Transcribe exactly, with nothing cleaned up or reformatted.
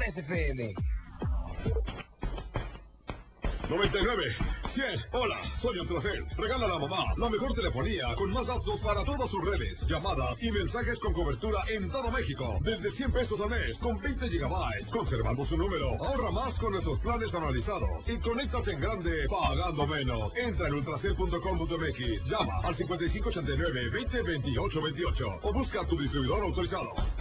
S F M. noventa y nueve, cien, hola, soy Ultracel. Regala a la mamá la mejor telefonía con más datos para todas sus redes, llamadas y mensajes con cobertura en todo México. Desde cien pesos al mes con veinte gigabytes, conservando su número. Ahorra más con nuestros planes analizados y conéctate en grande pagando menos. Entra en ultracel punto com punto m x, llama al cincuenta y cinco ochenta y nueve veinte veintiocho veintiocho o busca a tu distribuidor autorizado.